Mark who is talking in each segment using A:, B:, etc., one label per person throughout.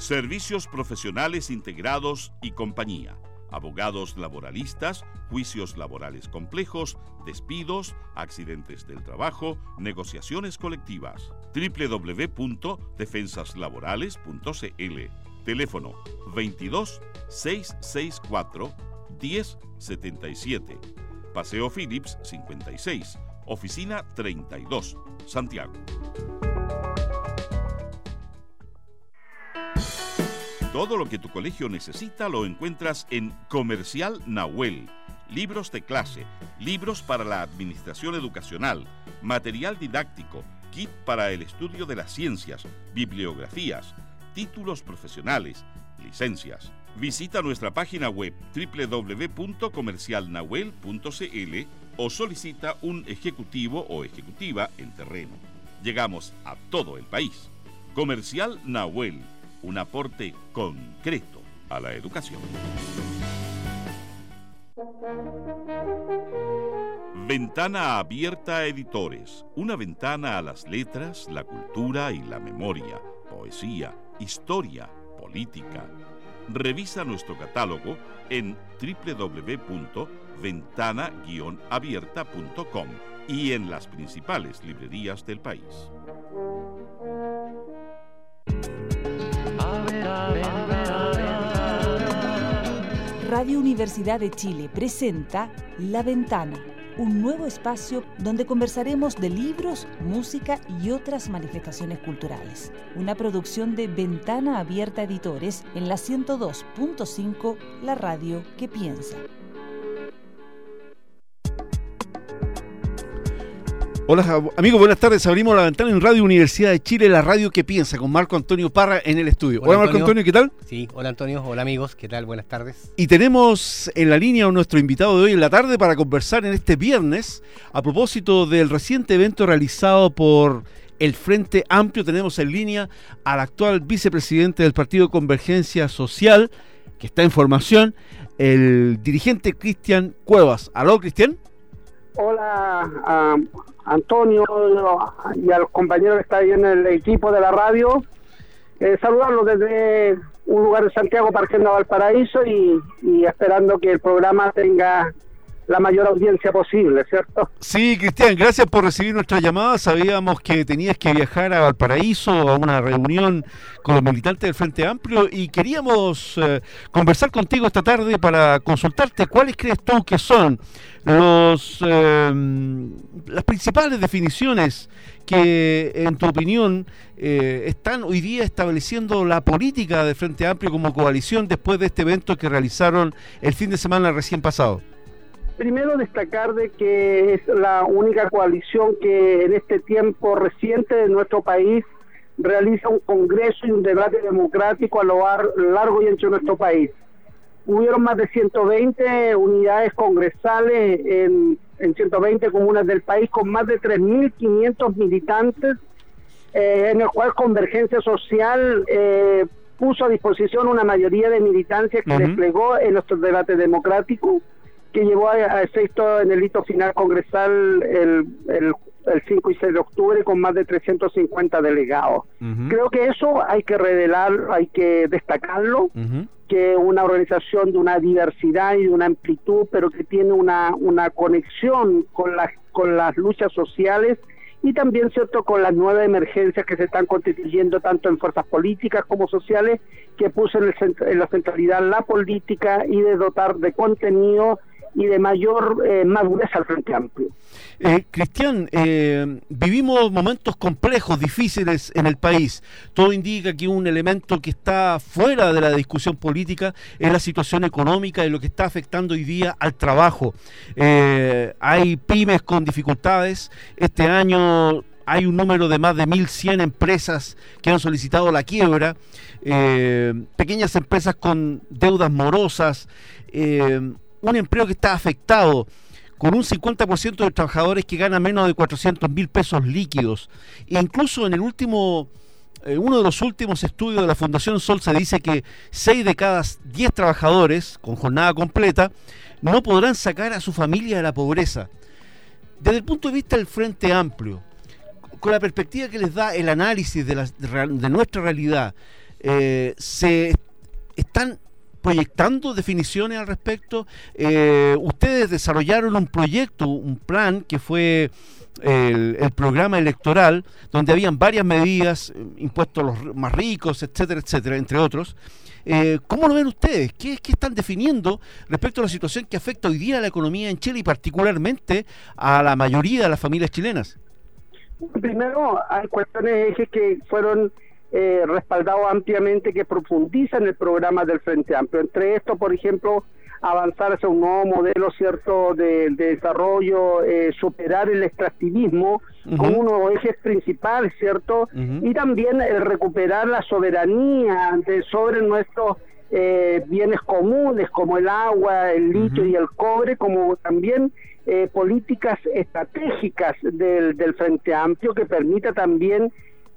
A: Servicios profesionales integrados y compañía. Abogados laboralistas, juicios laborales complejos, despidos, accidentes del trabajo, negociaciones colectivas. www.defensaslaborales.cl. Teléfono 22 664 1077. Paseo Phillips 56, Oficina 32, Santiago. Todo lo que tu colegio necesita lo encuentras en Comercial Nahuel. Libros de clase, libros para la administración educacional, material didáctico, kit para el estudio de las ciencias, bibliografías, títulos profesionales, licencias. Visita nuestra página web www.comercialnahuel.cl o solicita un ejecutivo o ejecutiva en terreno. Llegamos a todo el país. Comercial Nahuel, un aporte concreto a la educación. Ventana Abierta Editores, una ventana a las letras, la cultura y la memoria, poesía, historia, política. Revisa nuestro catálogo en www.ventana-abierta.com y en las principales librerías del país.
B: Radio Universidad de Chile presenta La Ventana, un nuevo espacio donde conversaremos de libros, música y otras manifestaciones culturales. Una producción de Ventana Abierta Editores en la 102.5, la radio que piensa.
C: Hola amigos, buenas tardes. Abrimos La Ventana en Radio Universidad de Chile, la radio que piensa, con Marco Antonio Parra en el estudio. Hola Marco Antonio, ¿qué tal?
D: Sí, hola Antonio, hola amigos, ¿qué tal? Buenas tardes.
C: Y tenemos en la línea a nuestro invitado de hoy en la tarde para conversar en este viernes a propósito del reciente evento realizado por el Frente Amplio. Tenemos en línea al actual vicepresidente del Partido Convergencia Social, que está en formación, el dirigente Cristian Cuevas. ¿Aló, Cristian?
E: Hola Antonio y a los compañeros que están ahí en el equipo de la radio. Saludarlos desde un lugar de Santiago, partiendo a Valparaíso y esperando que el programa tenga la mayor audiencia posible, ¿cierto?
C: Sí, Cristian, gracias por recibir nuestra llamada. Sabíamos que tenías que viajar a Valparaíso a una reunión con los militantes del Frente Amplio y queríamos conversar contigo esta tarde para consultarte cuáles crees tú que son las principales definiciones que, en tu opinión, están hoy día estableciendo la política del Frente Amplio como coalición después de este evento que realizaron el fin de semana recién pasado.
E: Primero destacar de que es la única coalición que en este tiempo reciente de nuestro país realiza un congreso y un debate democrático a lo largo y ancho de nuestro país. Hubieron más de 120 unidades congresales en 120 comunas del país con más de 3.500 militantes, en el cual Convergencia Social puso a disposición una mayoría de militancia que desplegó en nuestro debate democrático, que llevó a efecto en el hito final congresal el 5 y 6 de octubre con más de 350 delegados. Creo que eso hay que revelar, hay que destacarlo, que una organización de una diversidad y de una amplitud, pero que tiene una conexión con las luchas sociales y también, cierto, con las nuevas emergencias que se están constituyendo tanto en fuerzas políticas como sociales, que puso en la centralidad la política y de dotar de contenido y de mayor madurez al Frente Amplio.
C: Cristian, vivimos momentos complejos, difíciles en el país. Todo indica que un elemento que está fuera de la discusión política es la situación económica y lo que está afectando hoy día al trabajo. Hay pymes con dificultades. Este año hay un número de más de 1.100 empresas que han solicitado la quiebra, pequeñas empresas con deudas morosas, un empleo que está afectado, con un 50% de trabajadores que ganan menos de 400.000 pesos líquidos. E incluso en el último, uno de los últimos estudios de la Fundación Sol se dice que 6 de cada 10 trabajadores con jornada completa no podrán sacar a su familia de la pobreza. Desde el punto de vista del Frente Amplio, con la perspectiva que les da el análisis de nuestra realidad, ¿se están proyectando definiciones al respecto? Ustedes desarrollaron un proyecto, un plan que fue el programa electoral, donde habían varias medidas, impuestos a los más ricos, etcétera, etcétera, entre otros. ¿Cómo lo ven ustedes? ¿Qué están definiendo respecto a la situación que afecta hoy día a la economía en Chile y particularmente a la mayoría de las familias chilenas?
E: Primero, hay cuestiones de eje que fueron respaldados ampliamente, que profundizan el programa del Frente Amplio. Entre esto, por ejemplo, avanzar hacia un nuevo modelo, ¿cierto?, de desarrollo, superar el extractivismo como uno de los ejes principales, ¿cierto? Y también recuperar la soberanía sobre nuestros bienes comunes, como el agua, el litio y el cobre, como también políticas estratégicas del Frente Amplio que permita también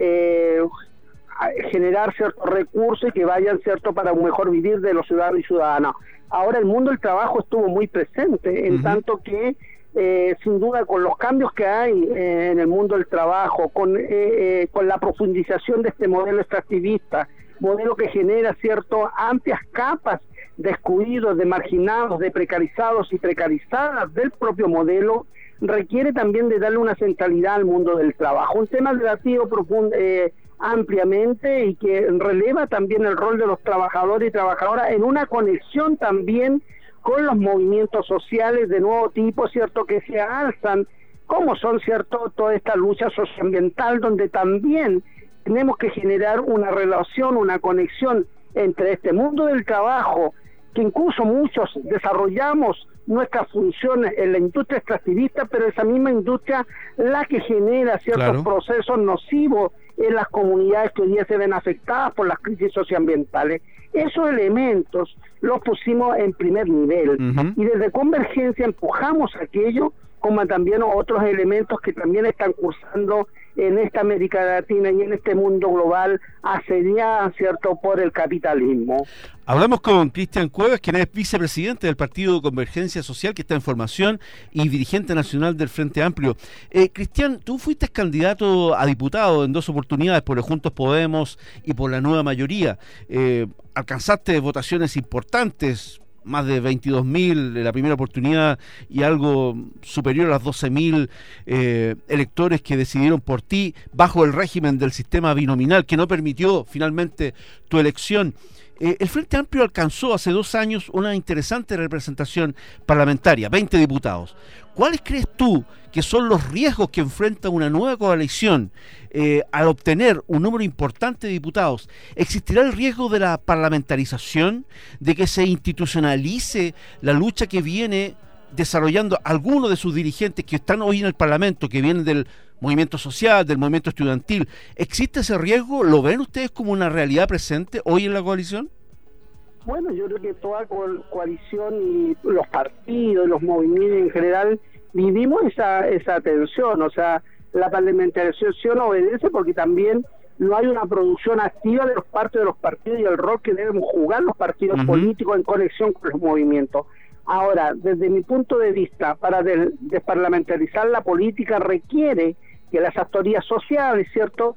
E: generar ciertos recursos y que vayan, ¿cierto?, para un mejor vivir de los ciudadanos y ciudadanas. Ahora el mundo del trabajo estuvo muy presente, en tanto que sin duda con los cambios que hay en el mundo del trabajo, con la profundización de este modelo extractivista, modelo que genera, ¿cierto?, amplias capas de excluidos, de marginados, de precarizados y precarizadas del propio modelo, requiere también de darle una centralidad al mundo del trabajo. Un tema debatido ampliamente y que releva también el rol de los trabajadores y trabajadoras en una conexión también con los movimientos sociales de nuevo tipo, ¿cierto?, que se alzan, como son, ¿cierto?, toda esta lucha socioambiental, donde también tenemos que generar una relación, una conexión entre este mundo del trabajo, que incluso muchos desarrollamos nuestras funciones en la industria extractivista, pero esa misma industria la que genera ciertos procesos nocivos en las comunidades que hoy día se ven afectadas por las crisis socioambientales. Esos elementos los pusimos en primer nivel y desde Convergencia empujamos aquello, como también otros elementos que también están cursando en esta América Latina y en este mundo global asediada, ¿cierto?, por el capitalismo.
C: Hablamos con Cristian Cuevas, quien es vicepresidente del Partido Convergencia Social, que está en formación, y dirigente nacional del Frente Amplio. Cristian, tú fuiste candidato a diputado en 2 oportunidades, por el Juntos Podemos y por la Nueva Mayoría. Alcanzaste votaciones importantes, más de 22.000 en la primera oportunidad y algo superior a las 12.000 electores que decidieron por ti bajo el régimen del sistema binominal que no permitió finalmente tu elección. El Frente Amplio alcanzó hace 2 años una interesante representación parlamentaria, 20 diputados. ¿Cuáles crees tú que son los riesgos que enfrenta una nueva coalición al obtener un número importante de diputados? ¿Existirá el riesgo de la parlamentarización, de que se institucionalice la lucha que viene desarrollando algunos de sus dirigentes que están hoy en el Parlamento, que vienen del movimiento social, del movimiento estudiantil? ¿Existe ese riesgo? ¿Lo ven ustedes como una realidad presente hoy en la coalición?
E: Bueno, yo creo que toda coalición y los partidos, los movimientos en general, vivimos esa tensión. O sea, la parlamentarización obedece porque también no hay una producción activa de los partes de los partidos y el rol que deben jugar los partidos políticos en conexión con los movimientos. Ahora, desde mi punto de vista, para desparlamentarizar la política requiere que las autoridades sociales, ¿cierto?,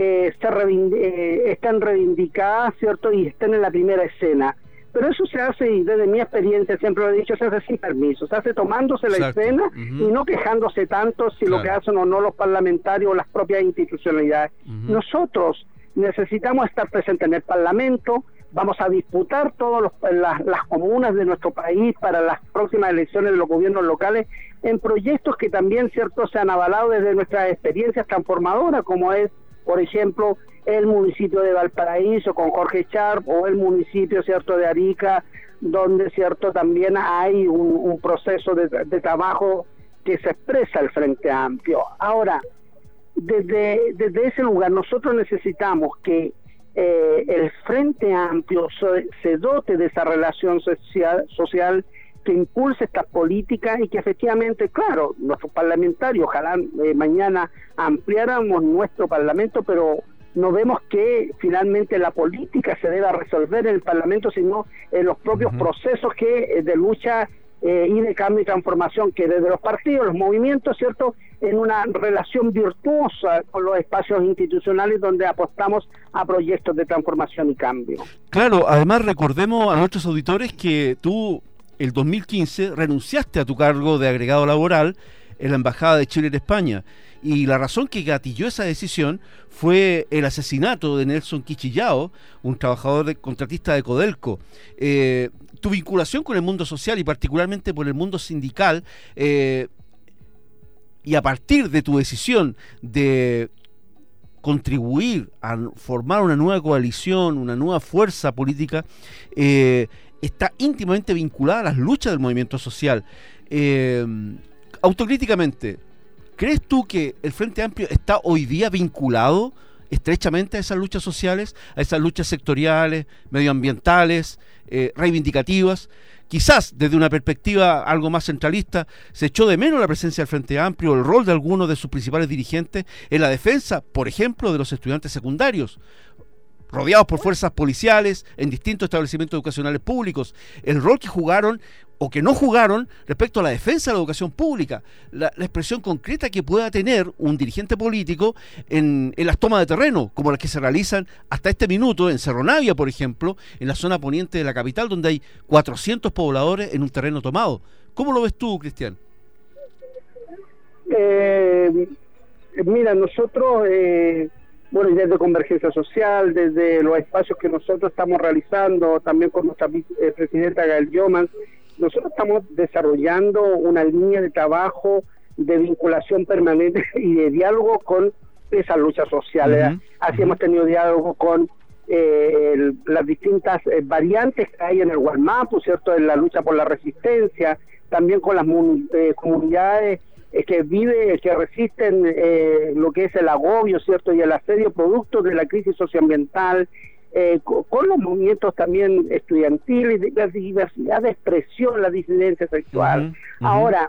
E: estén reivindicadas, ¿cierto?, y estén en la primera escena. Pero eso se hace, y desde mi experiencia siempre lo he dicho, se hace sin permiso, se hace tomándose la escena y no quejándose tanto si lo que hacen o no los parlamentarios o las propias institucionalidades. Nosotros necesitamos estar presentes en el Parlamento. Vamos a disputar todas las comunas de nuestro país para las próximas elecciones de los gobiernos locales en proyectos que también, ¿cierto?, se han avalado desde nuestras experiencias transformadoras, como es, por ejemplo, el municipio de Valparaíso con Jorge Sharp, o el municipio, ¿cierto?, de Arica, donde, ¿cierto?, también hay un proceso de trabajo que se expresa el Frente Amplio. Ahora, desde ese lugar nosotros necesitamos que el Frente Amplio se dote de esa relación social que impulse estas políticas y que efectivamente, claro, nuestros parlamentarios, ojalá mañana ampliáramos nuestro Parlamento, pero no vemos que finalmente la política se deba resolver en el Parlamento, sino en los propios procesos de lucha y de cambio y transformación que desde los partidos, los movimientos, ¿cierto?, en una relación virtuosa con los espacios institucionales donde apostamos a proyectos de transformación y cambio.
C: Claro, además recordemos a nuestros auditores que tú, el 2015, renunciaste a tu cargo de agregado laboral en la Embajada de Chile en España, y la razón que gatilló esa decisión fue el asesinato de Nelson Quichillao, un trabajador contratista de Codelco. Tu vinculación con el mundo social y particularmente por el mundo sindical, y a partir de tu decisión de contribuir a formar una nueva coalición, una nueva fuerza política, está íntimamente vinculada a las luchas del movimiento social. Autocríticamente, ¿crees tú que el Frente Amplio está hoy día vinculado estrechamente a esas luchas sociales, a esas luchas sectoriales, medioambientales, reivindicativas? Quizás desde una perspectiva algo más centralista se echó de menos la presencia del Frente Amplio, el rol de algunos de sus principales dirigentes en la defensa, por ejemplo, de los estudiantes secundarios, rodeados por fuerzas policiales en distintos establecimientos educacionales públicos, el rol que jugaron o que no jugaron respecto a la defensa de la educación pública, la expresión concreta que pueda tener un dirigente político en las tomas de terreno, como las que se realizan hasta este minuto en Cerro Navia, por ejemplo, en la zona poniente de la capital, donde hay 400 pobladores en un terreno tomado. ¿Cómo lo ves tú, Cristian?
E: Mira, nosotros... bueno, y desde Convergencia Social, desde los espacios que nosotros estamos realizando, también con nuestra presidenta Gael Yoman, nosotros estamos desarrollando una línea de trabajo de vinculación permanente y de diálogo con esas luchas sociales. Así hemos tenido diálogo con las distintas variantes que hay en el Gualmapu, ¿cierto?, en la lucha por la resistencia, también con las comunidades que resisten lo que es el agobio, ¿cierto?, y el asedio producto de la crisis socioambiental, con los movimientos también estudiantiles, la diversidad de expresión, la disidencia sexual. Ahora,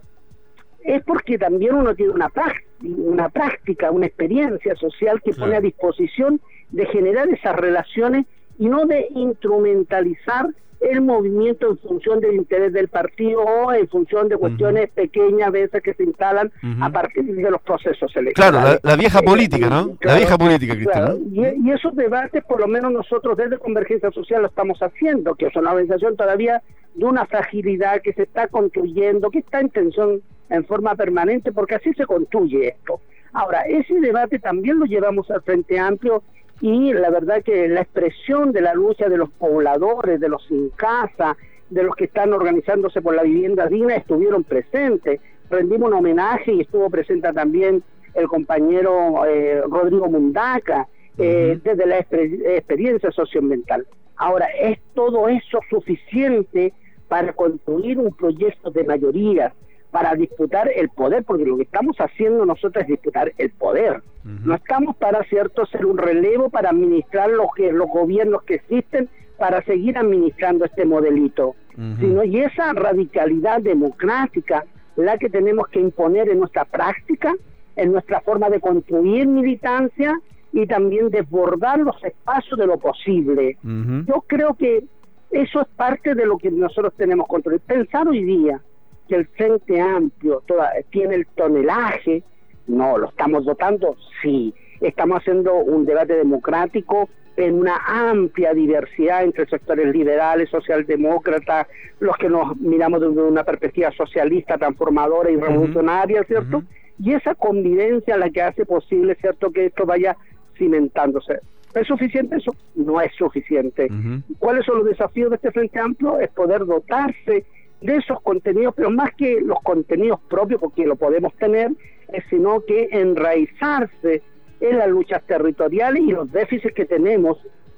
E: es porque también uno tiene una práctica, una experiencia social que pone a disposición de generar esas relaciones y no de instrumentalizar el movimiento en función del interés del partido o en función de cuestiones pequeñas a veces que se instalan a partir de los procesos electorales.
C: Claro, la vieja política, ¿no? La vieja política, Cristian.
E: Claro. Y esos debates, por lo menos nosotros desde Convergencia Social lo estamos haciendo, que es una organización todavía de una fragilidad que se está construyendo, que está en tensión en forma permanente, porque así se construye esto. Ahora, ese debate también lo llevamos al Frente Amplio, y la verdad que la expresión de la lucha de los pobladores, de los sin casa, de los que están organizándose por la vivienda digna, estuvieron presentes. Rendimos un homenaje y estuvo presente también el compañero Rodrigo Mundaca, desde la experiencia socioambiental. Ahora, ¿es todo eso suficiente para construir un proyecto de mayoría, para disputar el poder? Porque lo que estamos haciendo nosotros es disputar el poder. No estamos para, cierto, ser un relevo para administrar los gobiernos que existen, para seguir administrando este modelito, sino, y esa radicalidad democrática la que tenemos que imponer en nuestra práctica, en nuestra forma de construir militancia y también desbordar los espacios de lo posible. Yo creo que eso es parte de lo que nosotros tenemos que construir. Pensar hoy día que el Frente Amplio tiene el tonelaje, no, lo estamos dotando, sí, estamos haciendo un debate democrático en una amplia diversidad entre sectores liberales, socialdemócratas, los que nos miramos desde una perspectiva socialista, transformadora y revolucionaria, ¿cierto? Y esa convivencia la que hace posible, ¿cierto?, que esto vaya cimentándose. ¿Es suficiente eso? No es suficiente. ¿Cuáles son los desafíos de este Frente Amplio? Es poder dotarse de esos contenidos, pero más que los contenidos propios, porque lo podemos tener, sino que enraizarse en las luchas territoriales y los déficits que tenemos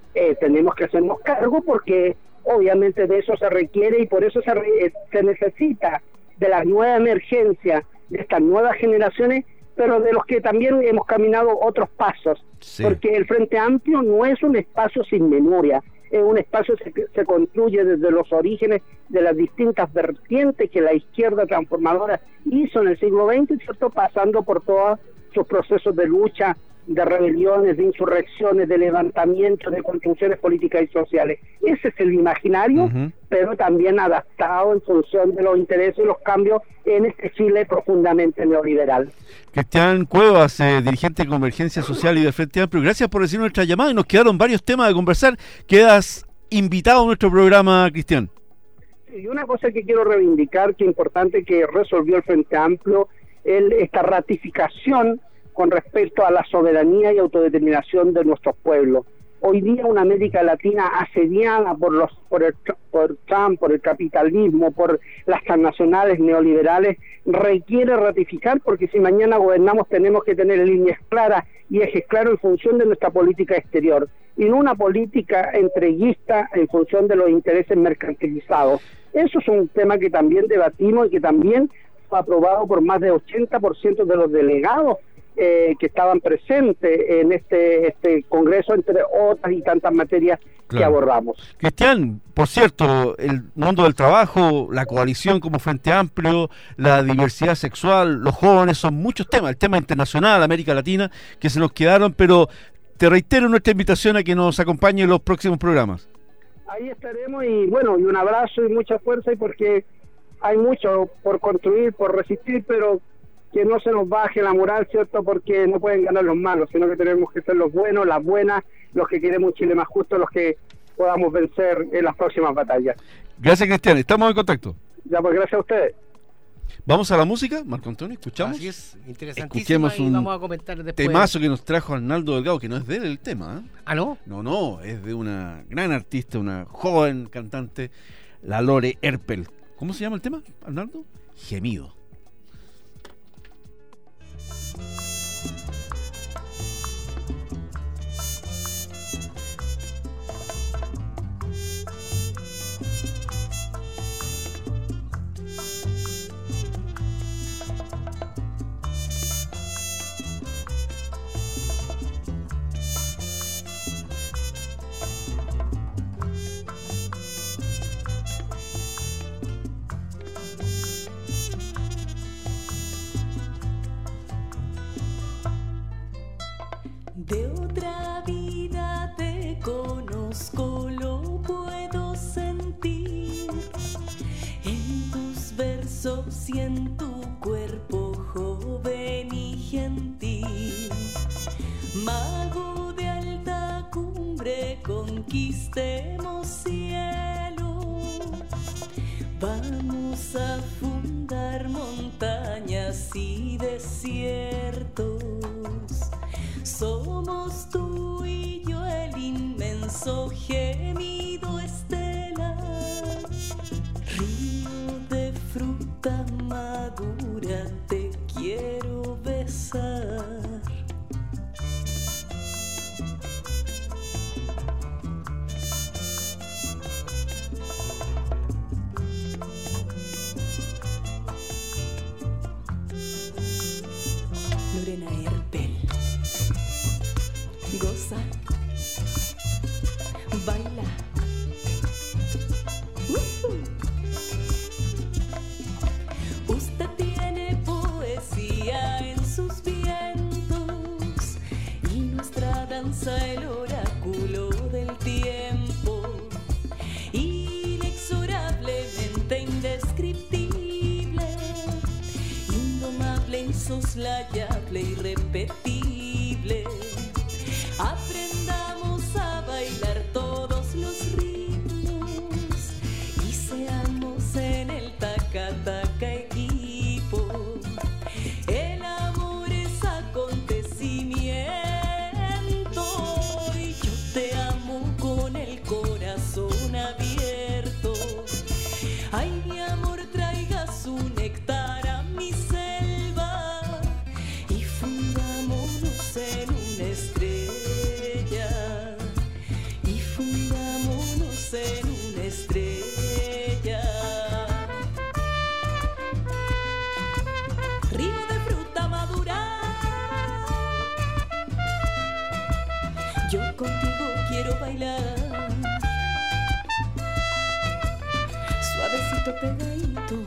E: que hacernos cargo, porque obviamente de eso se requiere y por eso se necesita de la nueva emergencia, de estas nuevas generaciones, pero de los que también hemos caminado otros pasos, porque el Frente Amplio no es un espacio sin memoria, es un espacio que se construye desde los orígenes de las distintas vertientes que la izquierda transformadora hizo en el siglo XX, ¿cierto?, pasando por todos sus procesos de lucha de rebeliones, de insurrecciones, de levantamientos, de construcciones políticas y sociales. Ese es el imaginario, pero también adaptado en función de los intereses y los cambios en este Chile profundamente neoliberal.
C: Cristian Cuevas, dirigente de Convergencia Social y de Frente Amplio, gracias por recibir nuestra llamada y nos quedaron varios temas de conversar. Quedas invitado a nuestro programa, Cristian.
E: Y una cosa que quiero reivindicar, que es importante que resolvió el Frente Amplio, esta ratificación con respecto a la soberanía y autodeterminación de nuestros pueblos. Hoy día una América Latina asediada por Trump, por el capitalismo, por las transnacionales neoliberales, requiere ratificar, porque si mañana gobernamos tenemos que tener líneas claras y ejes claros en función de nuestra política exterior, y no una política entreguista en función de los intereses mercantilizados. Eso es un tema que también debatimos y que también fue aprobado por más de 80% de los delegados que estaban presentes en este congreso, entre otras y tantas materias que abordamos.
C: Cristian, por cierto, el mundo del trabajo, la coalición como Frente Amplio, la diversidad sexual, los jóvenes, son muchos temas, el tema internacional, América Latina, que se nos quedaron, pero te reitero nuestra invitación a que nos acompañe en los próximos programas.
E: Ahí estaremos y bueno, y un abrazo y mucha fuerza, y porque hay mucho por construir, por resistir, pero que no se nos baje la moral, ¿cierto? Porque no pueden ganar los malos, sino que tenemos que ser los buenos, las buenas, los que queremos un Chile más justo, los que podamos vencer en las próximas batallas.
C: Gracias, Cristian, estamos en contacto.
E: Ya, pues gracias a ustedes.
C: Vamos a la música, Marco Antonio, escuchamos.
D: Así es, interesantísimo.
C: Escuchemos un
D: vamos a comentar después.
C: Temazo que nos trajo Arnaldo Delgado, que no es de él el tema, ¿eh?
D: ¿Ah, no?
C: No, es de una gran artista, una joven cantante, la Lore Erpel. ¿Cómo se llama el tema, Arnaldo? Gemido.
F: De otra vida te conozco, lo puedo sentir en tus versos y en tu cuerpo joven y gentil. Mago de alta cumbre, conquistemos cielo. Vamos a fundar montañas y desiertos. Somos tú y yo el inmenso gemido estelar, río de fruta madura, te quiero besar. Lorena Erpel. Goza, baila. Usted tiene poesía en sus vientos y nuestra danza el oráculo del tiempo, inexorablemente indescriptible, indomable, insoslayable, irrepetible. Aprendamos a bailar todos los ritmos y seamos en el taca-taca equipo. El amor es acontecimiento y yo te amo con el corazón abierto. Ay, mi amor, traiga su néctar a mi selva y fundámonos en una estrella. Y fundámonos en una estrella. Río de fruta madura, yo contigo quiero bailar. Suavecito pegadito.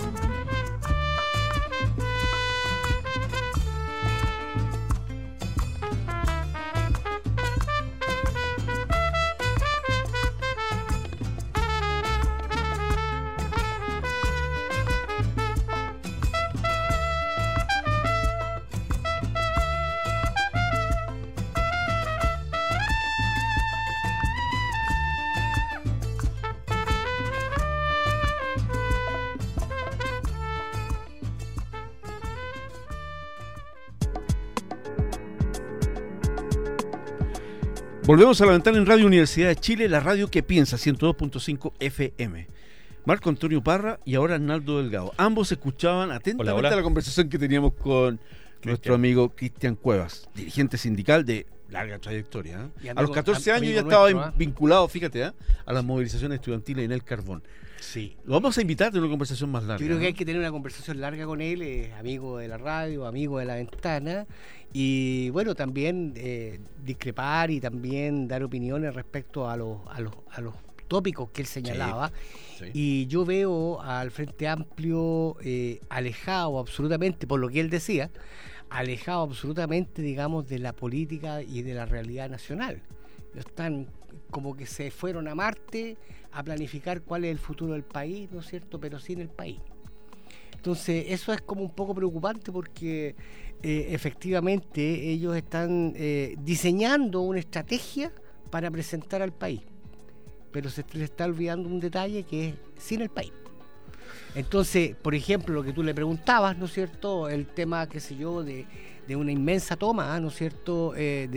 C: Volvemos a La Ventana en Radio Universidad de Chile, la radio que piensa, 102.5 FM. Marco Antonio Parra y ahora Arnaldo Delgado. Ambos escuchaban atentamente
G: Hola.
C: la conversación que teníamos con nuestro amigo Cristian Cuevas, dirigente sindical de larga trayectoria.
D: Y
C: A
D: amigo-
C: los 14 años ya
D: amigo
C: estaba
D: nuestro,
C: vinculado, fíjate, a las movilizaciones estudiantiles en el carbón.
D: Sí.
C: Lo vamos a invitar a una conversación más larga.
D: Yo creo que
C: ¿no?
D: hay que tener una conversación larga con él, amigo de la radio, amigo de La Ventana, y bueno, también discrepar y también dar opiniones respecto a los tópicos que él señalaba.
C: Sí.
D: Y yo veo al Frente Amplio alejado absolutamente, por lo que él decía, alejado absolutamente, digamos, de la política y de la realidad nacional. Están como que se fueron a Marte a planificar cuál es el futuro del país, ¿no es cierto?, pero sin el país. Entonces, eso es como un poco preocupante porque efectivamente ellos están diseñando una estrategia para presentar al país, pero se les está olvidando un detalle que es sin el país. Entonces, por ejemplo, lo que tú le preguntabas, ¿no es cierto?, el tema, qué sé yo, de una inmensa toma, ¿no es cierto?,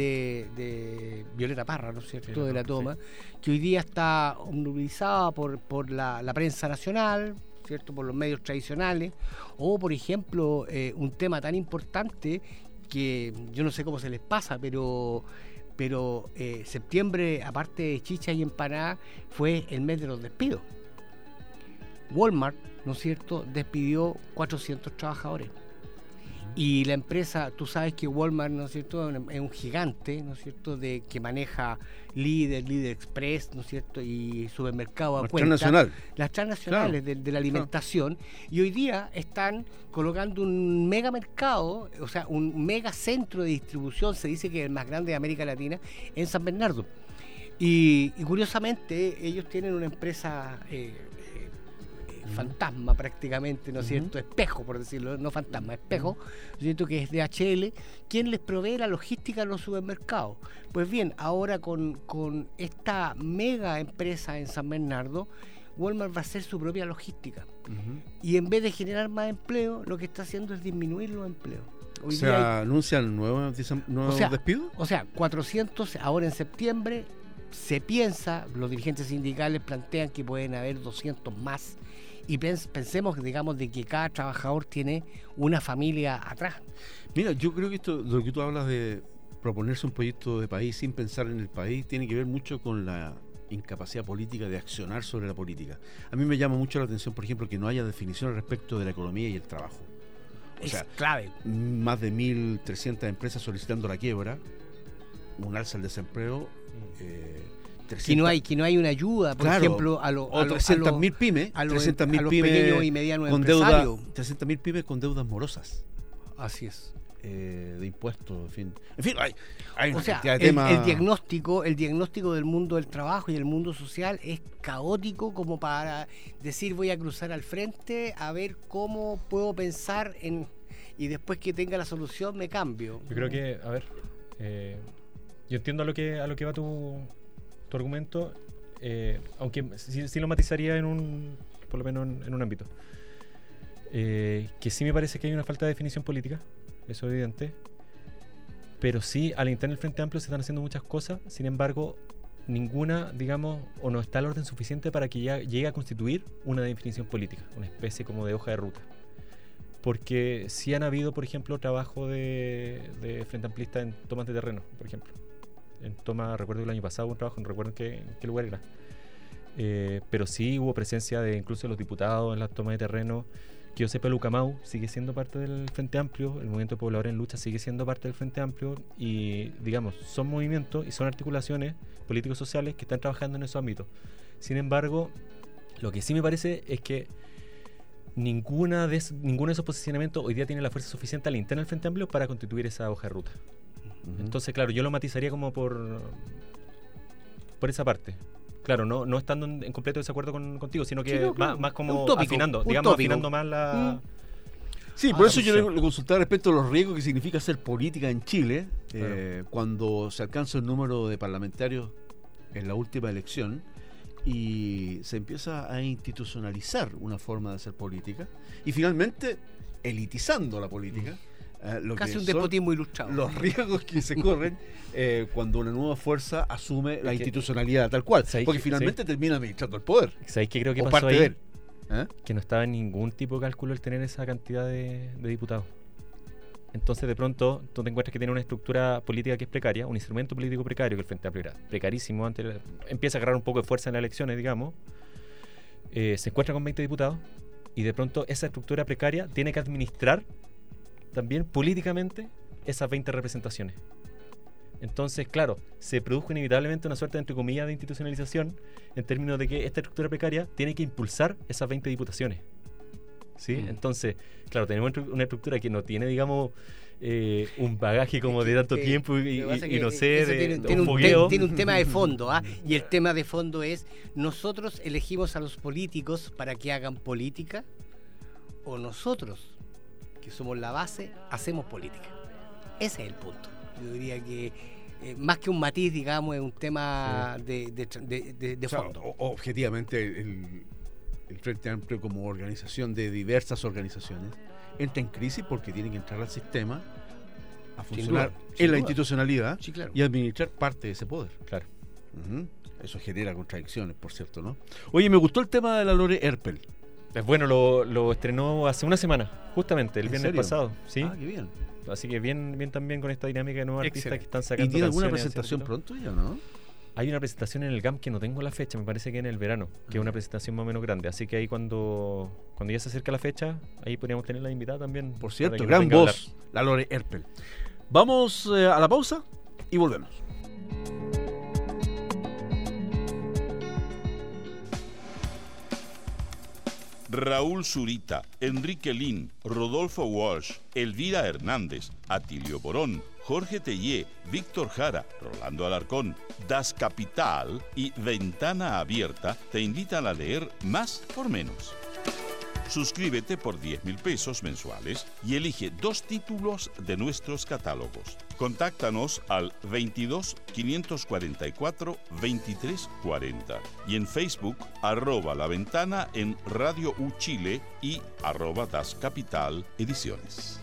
D: de Violeta Parra, ¿no es cierto?,
G: Sí,
D: de la toma, que hoy día está omnubilizada por la prensa nacional, ¿cierto?, por los medios tradicionales, o por ejemplo, un tema tan importante que yo no sé cómo se les pasa, pero septiembre, aparte de chicha y empanada, fue el mes de los despidos. Walmart, ¿no es cierto?, despidió 400 trabajadores. Y la empresa, tú sabes que Walmart, ¿no es cierto?, es un gigante, ¿no es cierto?, que maneja Líder Express, ¿no es cierto?, y supermercado a
C: Las
D: cuenta.
C: transnacional.
D: Las transnacionales
C: Claro.
D: de la alimentación. Y hoy día están colocando un mega mercado, o sea, un mega centro de distribución, se dice que es el más grande de América Latina, en San Bernardo. Y curiosamente, ellos tienen una empresa fantasma prácticamente, ¿no es cierto?, espejo, por decirlo, no fantasma, espejo, ¿no es cierto?, que es DHL, quien les provee la logística a los supermercados. Pues bien, ahora con esta mega empresa en San Bernardo, Walmart va a hacer su propia logística. Y en vez de generar más empleo, lo que está haciendo es disminuir los empleos. Hoy
C: O sea, ¿anuncian nuevos despidos?
D: O sea, 400 ahora en septiembre. Se piensa, los dirigentes sindicales plantean que pueden haber 200 más. Y pensemos, digamos, de que cada trabajador tiene una familia atrás.
C: Mira, yo creo que esto, lo que tú hablas de proponerse un proyecto de país sin pensar en el país, tiene que ver mucho con la incapacidad política de accionar sobre la política. A mí me llama mucho la atención, por ejemplo, que no haya definiciones respecto de la economía y el trabajo. O sea,
D: clave.
C: Más de 1.300 empresas solicitando la quiebra, un alza al desempleo, 300,
D: Que no hay una ayuda, por
C: claro,
D: ejemplo, a los
C: 300.000 pymes,
D: a los
C: 300.000
D: pequeños y medianos
C: con deuda,
D: empresarios.
C: 300.000 pymes con deudas morosas.
D: Así es.
C: De impuestos, en fin, hay
D: O
C: una
D: sea,
C: cantidad de temas.
D: el diagnóstico del mundo del trabajo y el mundo social es caótico como para decir voy a cruzar al frente a ver cómo puedo pensar en y después que tenga la solución me cambio.
G: Yo creo que, a ver, yo entiendo a lo que va tu argumento, aunque sí lo matizaría por lo menos en un ámbito. Que sí me parece que hay una falta de definición política, eso es evidente, pero sí, al interno del Frente Amplio se están haciendo muchas cosas, sin embargo, ninguna, digamos, o no está al orden suficiente para que ya llegue a constituir una definición política, una especie como de hoja de ruta. Porque sí han habido, por ejemplo, trabajo de Frente Amplista en tomas de terreno, por ejemplo. En toma, recuerdo que el año pasado hubo un trabajo, no recuerdo en qué lugar era. Pero sí hubo presencia de incluso los diputados en las tomas de terreno. Que yo sepa, el Ucamau sigue siendo parte del Frente Amplio, el Movimiento Poblador en Lucha sigue siendo parte del Frente Amplio y, digamos, son movimientos y son articulaciones políticos sociales que están trabajando en esos ámbitos. Sin embargo, lo que sí me parece es que ninguno de esos posicionamientos hoy día tiene la fuerza suficiente al interno del Frente Amplio para constituir esa hoja de ruta. Entonces, claro, yo lo matizaría como por esa parte. Claro, no estando en completo desacuerdo contigo, sino que
D: Sí, no, claro.
G: más como
D: Un tópico,
G: afinando,
D: un
G: digamos,
D: tópico.
G: afinando más la...
C: Sí, por eso
G: sí.
C: yo le consultaba respecto a los riesgos que significa hacer política en Chile,
G: Claro.
C: cuando se alcanza el número de parlamentarios en la última elección y se empieza a institucionalizar una forma de hacer política y finalmente elitizando la política
D: Casi un
C: son
D: despotismo ilustrado.
C: los riesgos que se corren cuando una nueva fuerza asume la institucionalidad tal cual, porque finalmente termina administrando el poder.
G: ¿Sabéis qué creo que
C: o
G: pasó
C: parte
G: ahí?
C: de él.
G: Que no estaba en ningún tipo de cálculo el tener esa cantidad de diputados. Entonces de pronto tú te encuentras que tiene una estructura política que es precaria, un instrumento político precario, que el Frente Amplio era precarísimo, empieza a agarrar un poco de fuerza en las elecciones, digamos, se encuentra con 20 diputados y de pronto esa estructura precaria tiene que administrar también políticamente esas 20 representaciones. Entonces, claro, se produjo inevitablemente una suerte, entre comillas, de institucionalización en términos de que esta estructura precaria tiene que impulsar esas 20 diputaciones. ¿Sí? Entonces, claro, tenemos una estructura que no tiene, digamos, un bagaje como de tanto tiempo y no sé,
D: tiene
G: fogueo.
D: Tiene un tema de fondo, y el tema de fondo es: nosotros elegimos a los políticos para que hagan política, o nosotros, que somos la base, hacemos política. Ese es el punto. Yo diría que más que un matiz, digamos, es un tema de fondo.
C: Objetivamente, el Frente Amplio, como organización de diversas organizaciones, entra en crisis porque tiene que entrar al sistema a funcionar en la institucionalidad y administrar parte de ese poder.
G: Claro.
C: Eso genera contradicciones, por cierto, ¿no? Oye, me gustó el tema de la Lore Erpel.
G: Es bueno, lo estrenó hace una semana, justamente, el viernes pasado. ¿Sí?
C: Qué bien.
G: Así que bien también con esta dinámica de nuevos artistas que están sacando.
C: ¿Y tiene alguna
G: canciones,
C: presentación pronto ya, no?
G: Hay una presentación en el GAM que no tengo la fecha, me parece que en el verano, que es una presentación más o menos grande. Así que ahí cuando ya se acerca la fecha, ahí podríamos tener la invitada también.
C: Por cierto, gran voz, la Lore Erpel. Vamos a la pausa y volvemos.
A: Raúl Zurita, Enrique Lin, Rodolfo Walsh, Elvira Hernández, Atilio Borón, Jorge Tellé, Víctor Jara, Rolando Alarcón, Das Capital y Ventana Abierta te invitan a leer Más por Menos. Suscríbete por 10,000 pesos mensuales y elige 2 títulos de nuestros catálogos. Contáctanos al 22 544 2340 y en Facebook @La Ventana en Radio U Chile y @Das Capital Ediciones.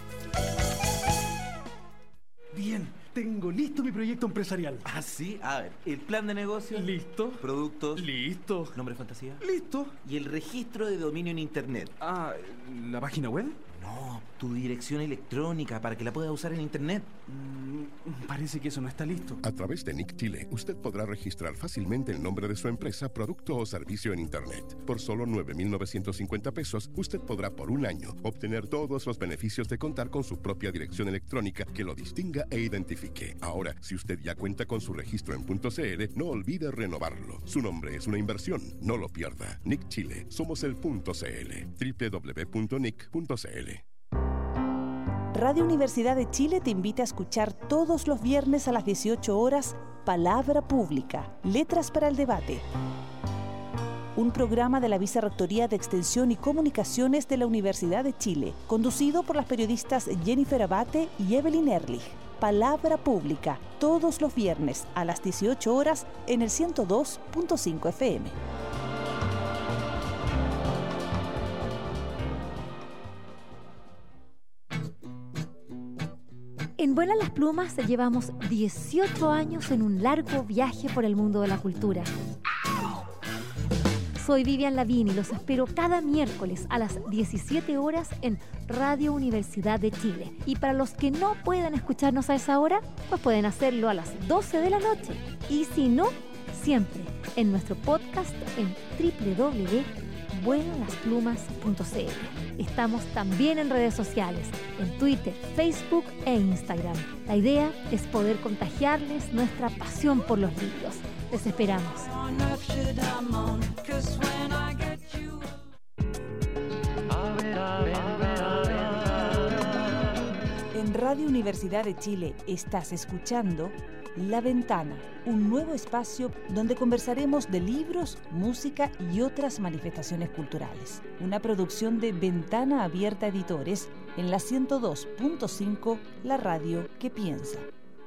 H: Bien, tengo listo mi proyecto empresarial.
I: Ah, sí. A ver, el plan de negocio.
H: Listo.
I: Productos.
H: Listo.
I: Nombre de fantasía.
H: Listo.
I: Y el registro de dominio en internet.
H: Ah, ¿la página web?
I: No, tu dirección electrónica para que la puedas usar en internet.
H: Parece que eso no está listo.
J: A través de Nick Chile, usted podrá registrar fácilmente el nombre de su empresa, producto o servicio en internet. Por solo 9,950 pesos, usted podrá por un año obtener todos los beneficios de contar con su propia dirección electrónica que lo distinga e identifique. Ahora, si usted ya cuenta con su registro en .cl, no olvide renovarlo. Su nombre es una inversión, no lo pierda. Nick Chile, somos el .cl. www.nick.cl.
B: Radio Universidad de Chile te invita a escuchar todos los viernes a las 18 horas Palabra Pública, Letras para el Debate. Un programa de la Vicerrectoría de Extensión y Comunicaciones de la Universidad de Chile, conducido por las periodistas Jennifer Abate y Evelyn Ehrlich. Palabra Pública, todos los viernes a las 18 horas en el 102.5 FM.
K: En Vuela las Plumas llevamos 18 años en un largo viaje por el mundo de la cultura. Soy Vivian Lavín y los espero cada miércoles a las 17 horas en Radio Universidad de Chile. Y para los que no puedan escucharnos a esa hora, pues pueden hacerlo a las 12 de la noche. Y si no, siempre en nuestro podcast en www.vuelalasplumas.cl. Estamos también en redes sociales, en Twitter, Facebook e Instagram. La idea es poder contagiarles nuestra pasión por los libros. Les esperamos.
B: En Radio Universidad de Chile estás escuchando La Ventana, un nuevo espacio donde conversaremos de libros, música y otras manifestaciones culturales. Una producción de Ventana Abierta Editores en la 102.5, la radio que piensa.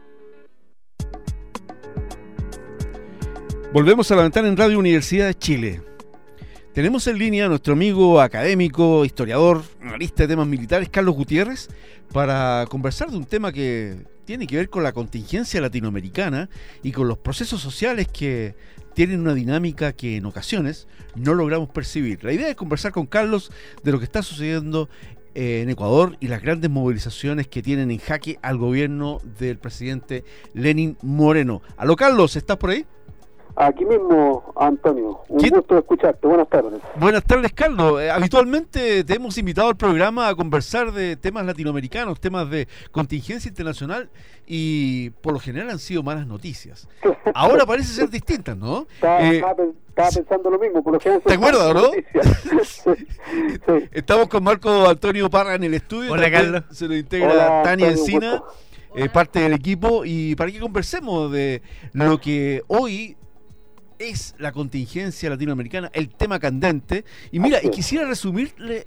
C: Volvemos a La Ventana en Radio Universidad de Chile. Tenemos en línea a nuestro amigo académico, historiador, analista de temas militares, Carlos Gutiérrez, para conversar de un tema que tiene que ver con la contingencia latinoamericana y con los procesos sociales que tienen una dinámica que en ocasiones no logramos percibir. La idea es conversar con Carlos de lo que está sucediendo en Ecuador y las grandes movilizaciones que tienen en jaque al gobierno del presidente Lenín Moreno. Aló, Carlos, ¿estás por ahí?
L: Aquí mismo, Antonio. Un gusto escucharte. Buenas tardes.
C: Buenas tardes, Carlos. Habitualmente te hemos invitado al programa a conversar de temas latinoamericanos, temas de contingencia internacional, y por lo general han sido malas noticias. Ahora parece ser distintas, ¿no?
L: Estaba pensando lo mismo. Por lo general
C: ¿te acuerdas, no?
L: Sí.
C: Estamos con Marco Antonio Parra en el estudio.
G: Hola, Carlos.
C: Se nos integra
L: Hola,
C: Tania
L: Antonio,
C: Encina, parte del equipo, y para que conversemos de lo que hoy es la contingencia latinoamericana, el tema candente. Y mira, y quisiera resumirte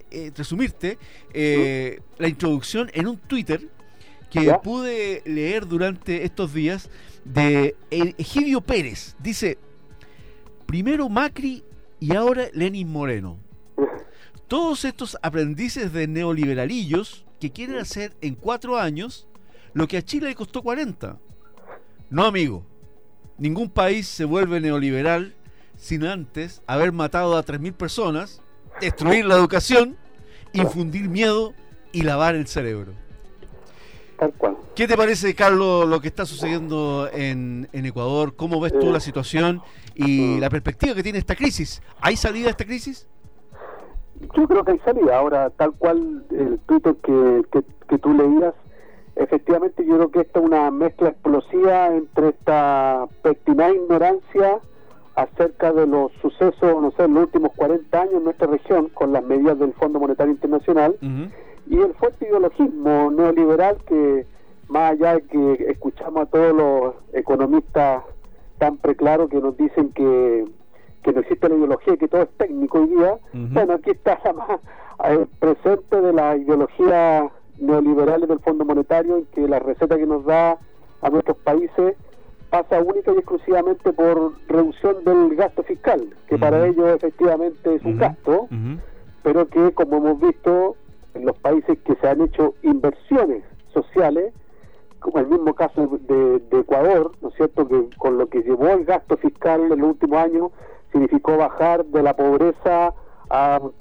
C: la introducción en un Twitter que pude leer durante estos días de Egidio Pérez. Dice: primero Macri y ahora Lenín Moreno. Todos estos aprendices de neoliberalillos que quieren hacer en 4 años lo que a Chile le costó 40. No, amigo. Ningún país se vuelve neoliberal sin antes haber matado a 3.000 personas, destruir la educación, infundir miedo y lavar el cerebro.
L: Tal cual.
C: ¿Qué te parece, Carlos, lo que está sucediendo en Ecuador? ¿Cómo ves tú la situación y la perspectiva que tiene esta crisis? ¿Hay salida a esta crisis?
L: Yo creo que hay salida. Ahora, tal cual el Twitter que tú leías, efectivamente yo creo que esta es una mezcla explosiva entre esta pertinaz ignorancia acerca de los sucesos, no sé, en los últimos 40 años en nuestra región, con las medidas del Fondo Monetario Internacional, y el fuerte ideologismo neoliberal que, más allá de que escuchamos a todos los economistas tan preclaros que nos dicen que no existe la ideología y que todo es técnico hoy día, bueno, aquí está la más presente de la ideología neoliberales del Fondo Monetario, en que la receta que nos da a nuestros países pasa única y exclusivamente por reducción del gasto fiscal, que para ellos efectivamente es un gasto, pero que, como hemos visto en los países que se han hecho inversiones sociales, como el mismo caso de Ecuador, ¿no es cierto?, que con lo que llevó el gasto fiscal en los últimos años significó bajar de la pobreza a un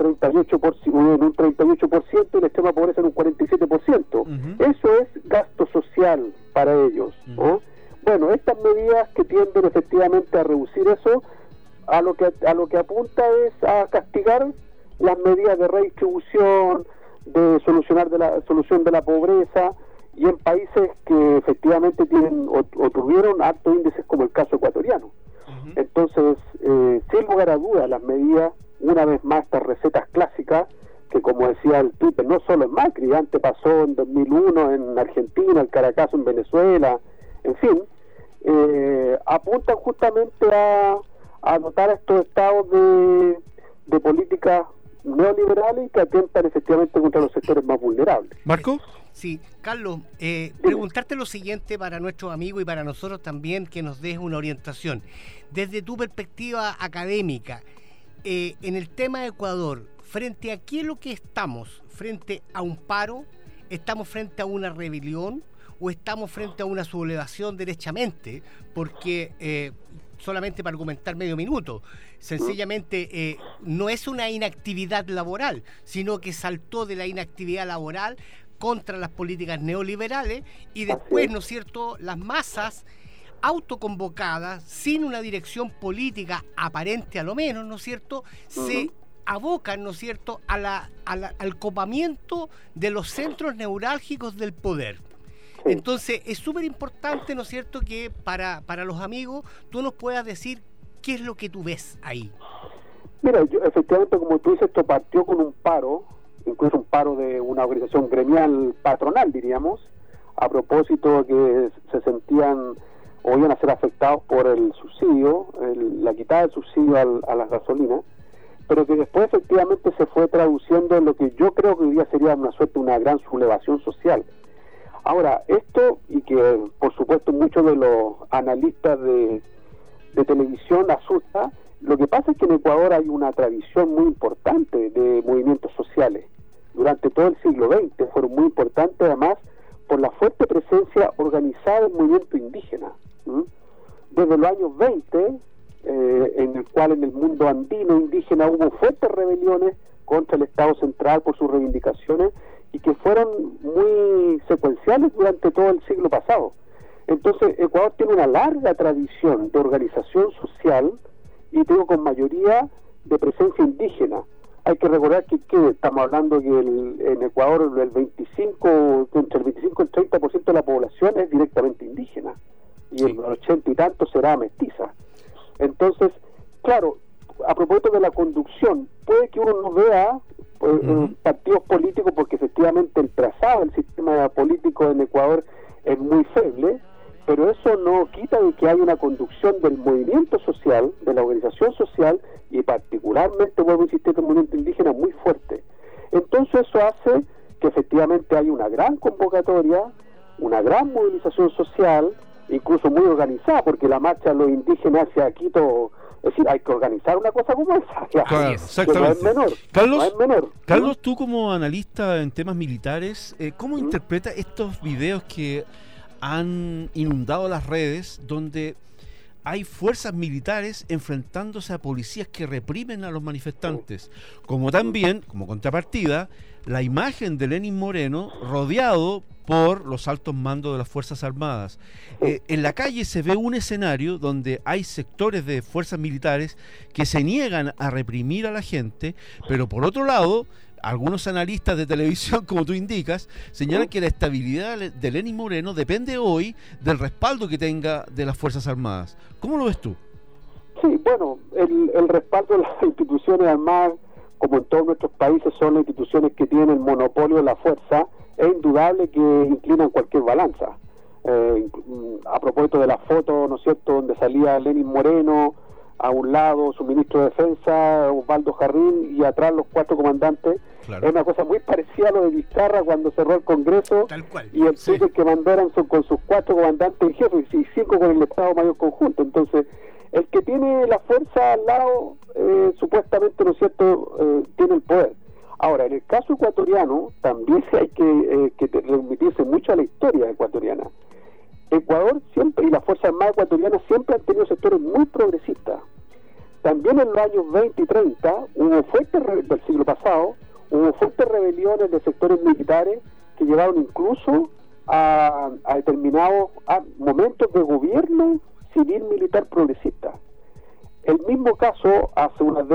L: 38% y la extrema pobreza en un 47%. Eso es gasto social para ellos, ¿no? Bueno, estas medidas que tienden efectivamente a reducir eso, a lo que apunta es a castigar las medidas de redistribución, de solución de la pobreza, y en países que efectivamente tienen o tuvieron altos índices, como el caso ecuatoriano. Entonces, sin lugar a dudas, las medidas, una vez más, estas recetas clásicas, que como decía el Twitter, no solo en Macri, antes pasó en 2001 en Argentina, el Caracazo en Venezuela, en fin, apuntan justamente a dotar a estos estados de políticas neoliberales que atentan efectivamente contra los sectores más vulnerables.
C: ¿Marco?
D: Sí, Carlos, preguntarte lo siguiente para nuestros amigos y para nosotros también, que nos des una orientación. Desde tu perspectiva académica, en el tema de Ecuador, ¿frente a qué es lo que estamos? ¿Frente a un paro? ¿Estamos frente a una rebelión? ¿O estamos frente a una sublevación derechamente? Porque, solamente para argumentar medio minuto, sencillamente no es una inactividad laboral, sino que saltó de la inactividad laboral contra las políticas neoliberales y después, ¿no es cierto?, las masas autoconvocadas, sin una dirección política aparente a lo menos, ¿no es cierto?, se abocan, ¿no es cierto?, al copamiento de los centros neurálgicos del poder. Entonces, es súper importante, ¿no es cierto?, que para los amigos tú nos puedas decir qué es lo que tú ves ahí.
L: Mira, efectivamente, como tú dices, esto partió con un paro, incluso un paro de una organización gremial patronal, diríamos, a propósito de que se sentían o iban a ser afectados por el subsidio, la quitada del subsidio a las gasolinas, pero que después efectivamente se fue traduciendo en lo que yo creo que hoy día sería una gran sublevación social. Ahora, esto, y que por supuesto muchos de los analistas de televisión asusta, lo que pasa es que en Ecuador hay una tradición muy importante de movimientos sociales. durante todo el siglo XX fueron muy importantes, además por la fuerte presencia organizada del movimiento indígena. Desde los años 20, en el cual en el mundo andino indígena hubo fuertes rebeliones contra el Estado central por sus reivindicaciones y que fueron muy secuenciales durante todo el siglo pasado. Entonces Ecuador tiene una larga tradición de organización social y digo con mayoría de presencia indígena. Hay que recordar que estamos hablando que en Ecuador entre el 25 y el 30% de la población es directamente indígena y el 80 y tanto será mestiza. Entonces, claro, a propósito de la conducción, puede que uno no vea partidos políticos porque efectivamente el trazado del sistema político en Ecuador es muy feble, pero eso no quita de que hay una conducción del movimiento social, de la organización social y particularmente, vuelvo a insistir, del movimiento indígena muy fuerte. Entonces eso hace que efectivamente hay una gran convocatoria, una gran movilización social, incluso muy organizada, porque la marcha de los indígenas hacia Quito, es decir, hay que organizar una cosa como esa.
C: Claro, exactamente.
L: No es menor.
C: Carlos,
L: no es menor.
C: Carlos, tú como analista en temas militares, ¿cómo interpretas estos videos que han inundado las redes donde hay fuerzas militares enfrentándose a policías que reprimen a los manifestantes? Como también, como contrapartida, la imagen de Lenín Moreno rodeado por los altos mandos de las Fuerzas Armadas. En la calle se ve un escenario donde hay sectores de fuerzas militares que se niegan a reprimir a la gente, pero por otro lado, algunos analistas de televisión, como tú indicas, señalan que la estabilidad de Lenín Moreno depende hoy del respaldo que tenga de las Fuerzas Armadas. ¿Cómo lo ves tú?
L: Sí, bueno, el respaldo de las instituciones armadas, como en todos nuestros países, son las instituciones que tienen el monopolio de la fuerza. Es indudable que inclinan cualquier balanza. A propósito de la foto, ¿no es cierto?, donde salía Lenín Moreno, a un lado su ministro de Defensa, Osvaldo Jarrín, y atrás los 4 comandantes. Claro. Es una cosa muy parecida a lo de Vizcarra cuando cerró el Congreso. Tal cual. Y el sí. Que mandaron con sus 4 comandantes y jefes y 5 con el Estado Mayor Conjunto. Entonces, el que tiene la fuerza al lado, supuestamente, ¿no es cierto?, tiene el poder. Ahora, en el caso ecuatoriano, también hay que remitirse mucho a la historia ecuatoriana. Ecuador siempre, y las Fuerzas Armadas ecuatorianas siempre han tenido sectores muy progresistas. También en los años 20 y 30, del siglo pasado, hubo fuertes rebeliones de sectores militares que llevaron incluso a determinados momentos de gobierno civil militar progresista. El mismo caso hace un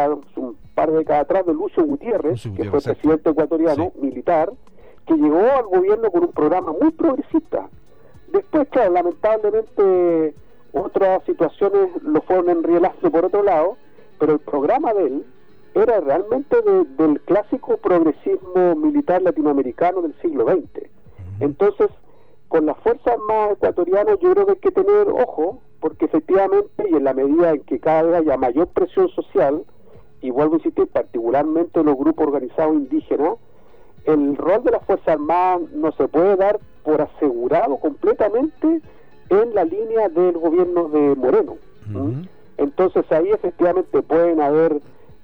L: par de décadas atrás de Lucio Gutiérrez, que fue presidente ecuatoriano, militar, que llegó al gobierno con un programa muy progresista. Después, claro, lamentablemente otras situaciones lo fueron enrielando por otro lado, pero el programa de él era realmente del clásico progresismo militar latinoamericano del siglo XX. Entonces, con las Fuerzas Armadas ecuatorianas yo creo que hay que tener ojo, porque efectivamente, y en la medida en que cada vez haya mayor presión social, y vuelvo a insistir, particularmente en los grupos organizados indígenas, el rol de las Fuerzas Armadas no se puede dar por asegurado completamente en la línea del gobierno de Moreno. Entonces ahí efectivamente pueden haber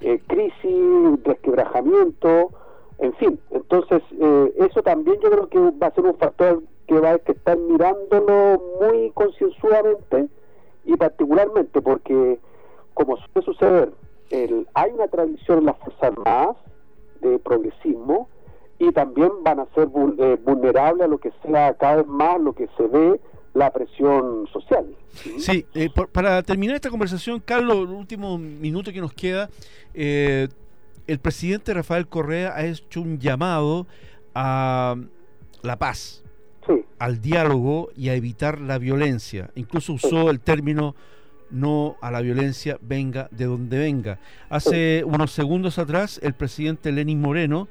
L: crisis, resquebrajamiento, en fin. Entonces eso también yo creo que va a ser un factor que va a que estar mirándolo muy concienzudamente y particularmente porque, como suele suceder, hay una tradición en las Fuerzas Armadas de progresismo y también van a ser vulnerables a lo que sea cada vez más lo que se ve la presión social.
C: Sí, para terminar esta conversación, Carlos, el último minuto que nos queda, el presidente Rafael Correa ha hecho un llamado a la paz, al diálogo y a evitar la violencia. Incluso usó el término no a la violencia, venga de donde venga. Hace unos segundos atrás, el presidente Lenín Moreno,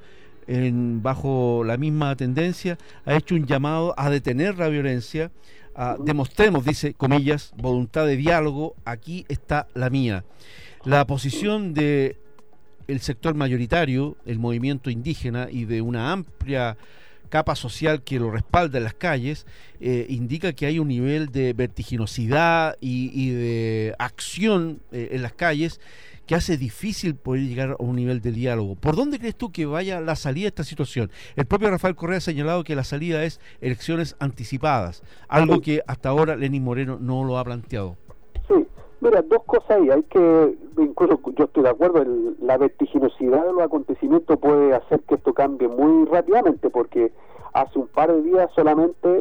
C: bajo la misma tendencia, ha hecho un llamado a detener la violencia. Demostremos, dice, comillas, voluntad de diálogo, aquí está la mía. La posición de el sector mayoritario, el movimiento indígena y de una amplia capa social que lo respalda en las calles, indica que hay un nivel de vertiginosidad y de acción en las calles que hace difícil poder llegar a un nivel de diálogo. ¿Por dónde crees tú que vaya la salida de esta situación? El propio Rafael Correa ha señalado que la salida es elecciones anticipadas, algo que hasta ahora Lenín Moreno no lo ha planteado.
L: Sí, mira, dos cosas ahí. Hay que, incluso yo estoy de acuerdo, la vertiginosidad de los acontecimientos puede hacer que esto cambie muy rápidamente, porque hace un par de días solamente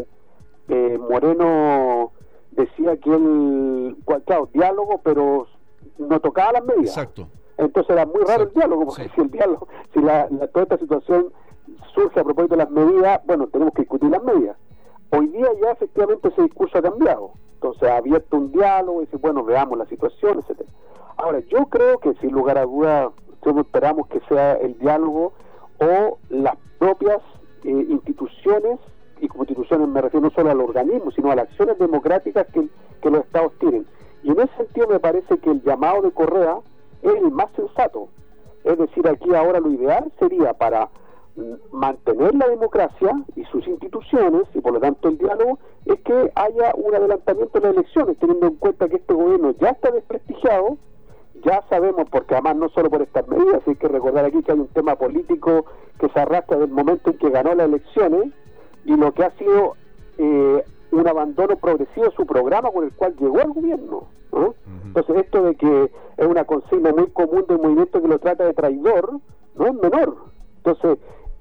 L: Moreno decía que él, claro, diálogo, pero no tocaba las medidas.
C: Exacto.
L: Entonces era muy raro el diálogo, porque si el diálogo, si toda esta situación surge a propósito de las medidas, bueno, tenemos que discutir las medidas. Hoy día ya efectivamente ese discurso ha cambiado. Entonces ha abierto un diálogo y dice, bueno, veamos la situación, etcétera. Ahora, yo creo que sin lugar a dudas, nosotros esperamos que sea el diálogo o las propias instituciones, y como instituciones me refiero no solo al organismo, sino a las acciones democráticas que los estados tienen. Y en ese sentido me parece que el llamado de Correa es el más sensato. Es decir, aquí ahora lo ideal sería para mantener la democracia y sus instituciones, y por lo tanto el diálogo, es que haya un adelantamiento de las elecciones, teniendo en cuenta que este gobierno ya está desprestigiado, ya sabemos, porque además no solo por estas medidas, hay que recordar aquí que hay un tema político que se arrastra del momento en que ganó las elecciones, y lo que ha sido un abandono progresivo de su programa con el cual llegó al gobierno, ¿no? Entonces esto de que es una consigna muy común del movimiento que lo trata de traidor, no es menor. Entonces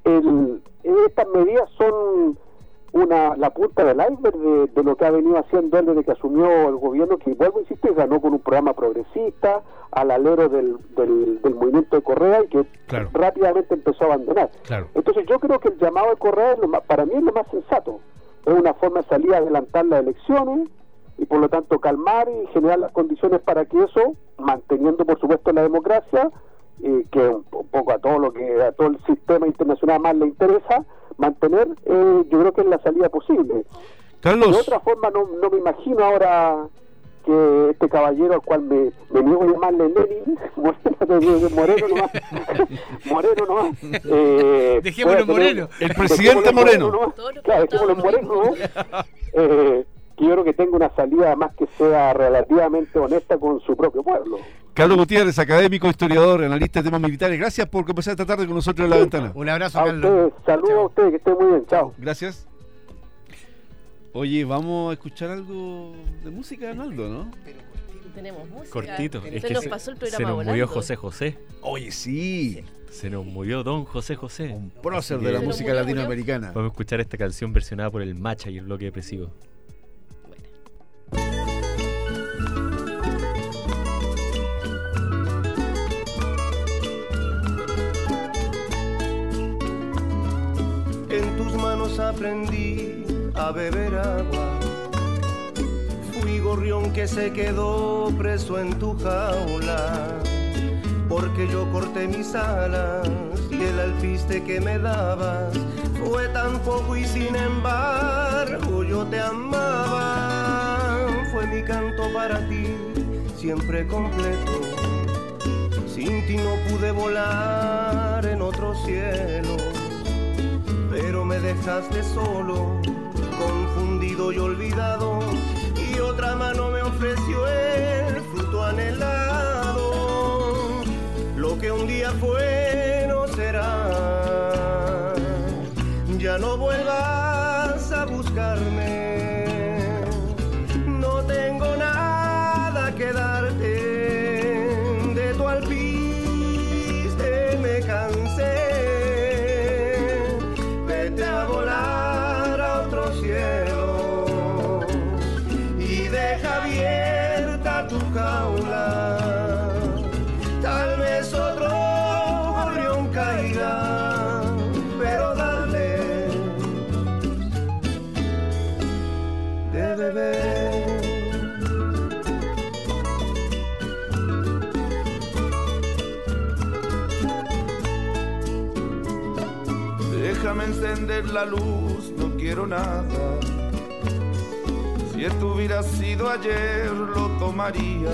L: estas medidas son la punta del iceberg de lo que ha venido haciendo él desde que asumió el gobierno, que vuelvo a insistir, ganó con un programa progresista al alero del movimiento de Correa, y que rápidamente empezó a abandonar. Entonces yo creo que el llamado de Correa para mí es lo más sensato. Es una forma de salir a adelantar las elecciones y por lo tanto calmar y generar las condiciones para que eso, manteniendo por supuesto la democracia, que un poco a todo el sistema internacional más le interesa mantener, yo creo que es la salida posible.
C: Carlos.
L: De otra forma no me imagino ahora que este caballero al cual me niego a llamarle Lenin, Moreno nomás,
D: dejémoslo Moreno,
C: el presidente Moreno,
L: claro, dejémoslo Moreno, que yo creo que tenga una salida además que sea relativamente honesta con su propio pueblo.
C: Carlos Gutiérrez, académico, historiador, analista de temas militares, gracias por conversar esta tarde con nosotros en La Ventana.
D: Un abrazo,
L: Carlos. Saludos a ustedes, que estén muy bien, chao.
C: Gracias. Oye, vamos a escuchar algo de música, Arnaldo, ¿no?
M: Tenemos música.
G: Cortito.
M: Es que nos pasó el programa
G: se nos
M: volando.
G: murió José José.
C: Oye, sí.
G: Se nos murió don José José.
C: Un prócer de la música latinoamericana.
G: Vamos a escuchar esta canción versionada por el Macha y el bloque depresivo.
N: En tus manos aprendí a beber agua. Fui gorrión que se quedó preso en tu jaula, porque yo corté mis alas y el alpiste que me dabas fue tan poco y sin embargo yo te amaba. Fue mi canto para ti, siempre completo. Sin ti no pude volar en otro cielo, pero me dejaste solo, confundido y olvidado, y otra mano me ofreció el fruto anhelado. Lo que un día fue no será, ya no vuelvas a buscarme, no tengo nada que darte, de tu alpiste me cansé. A volar a otro cielo y deja abierta tu jaula, tal vez otro gorrión caiga, pero dale de beber.
O: Déjame encender la luz, no quiero nada. Si esto hubiera sido ayer, lo tomaría.